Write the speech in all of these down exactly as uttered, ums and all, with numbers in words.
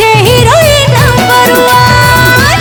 साजिछे heroine number one.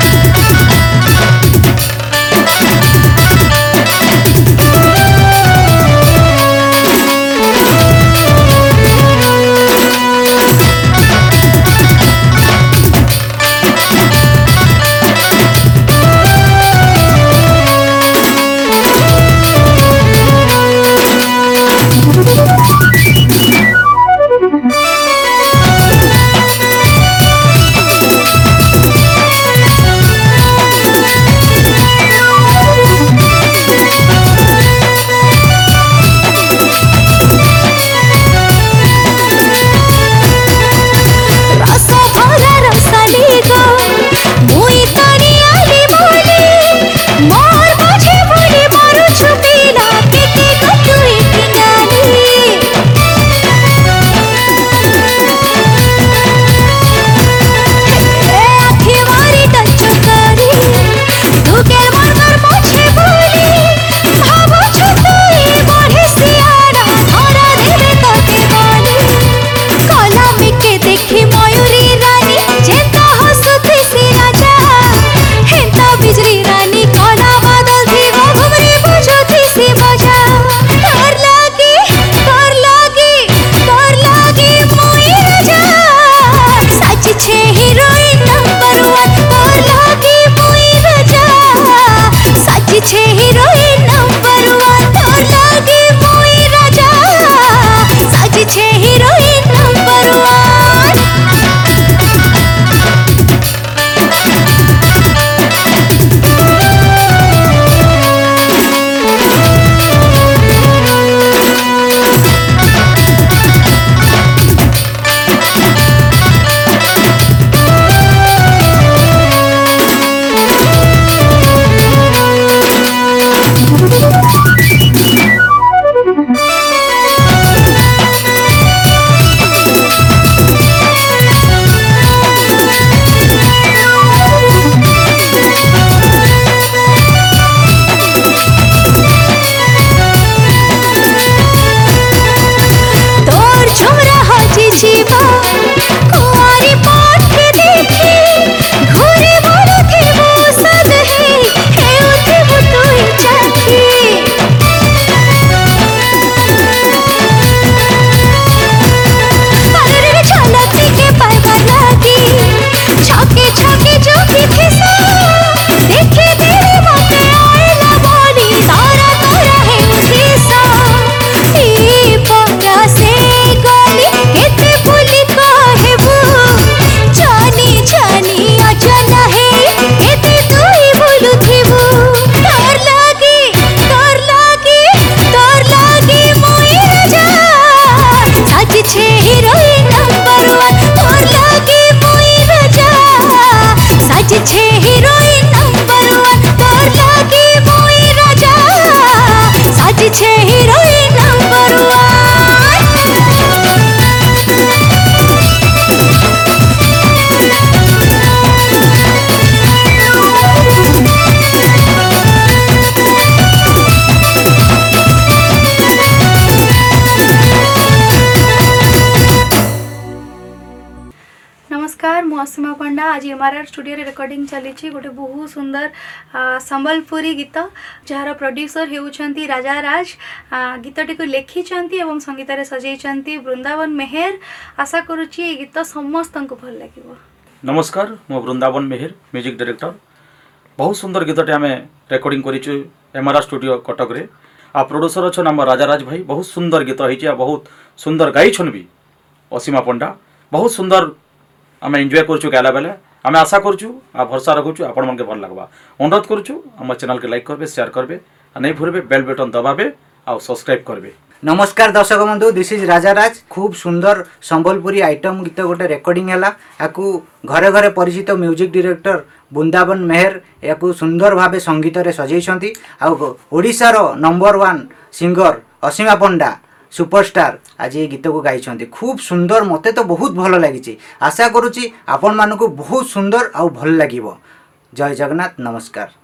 नमस्कार मु असीमा पंडा आज एमआरआर स्टूडियो रे रिकॉर्डिंग चली गोटे बहुत सुंदर संबलपुरी गीत जार प्रोड्यूसर होउछंती राजा राज गीतटी को लिखिछंती एवं संगीत रे सजेइछंती वृंदावन मेहर। आशा करूची ए गीत समस्त को भल लागिवो। नमस्कार मो वृंदावन मेहर म्यूजिक डायरेक्टर। बहुत सुंदर गीतटे आम रेकर्डिंग करिछु एमआरआर स्टूडियो कटक रे। आ प्रोड्यूसर अच्छा आम राजा राज भाई। बहुत सुंदर गीत होइछि, बहुत सुंदर गाइछन भी असीमा पंडा। बहुत सुंदर आम एंजॉय करूँ गाला बेले। आम आशा करूँ आ भरसा रखुचु आपण मन के भल लगवा। अनुरोध करूँ आम चैनल के लाइक करबे, शेयर करबे, नहीं भूलबे बेल बटन दबाबे आ सब्सक्राइब करबे। नमस्कार दर्शक बंधु, दिस इज राजा राज। खूब सुंदर संबलपुरी आइटम गीत गोटे रेकर्डिंग है। याकू घरे घरे परिचित म्यूजिक डायरेक्टर वृंदावन मेहर याकू सुंदर भावे संगीत रे सजेइछंती। आ ओडिशार number one singer Asima Panda superstar आज ये गीत को गाई। खूब सुंदर, मते तो बहुत भल लगी। आशा करुच्ची आपण मानक बहुत सुंदर आ भल लगिवो। जय जगन्नाथ, नमस्कार।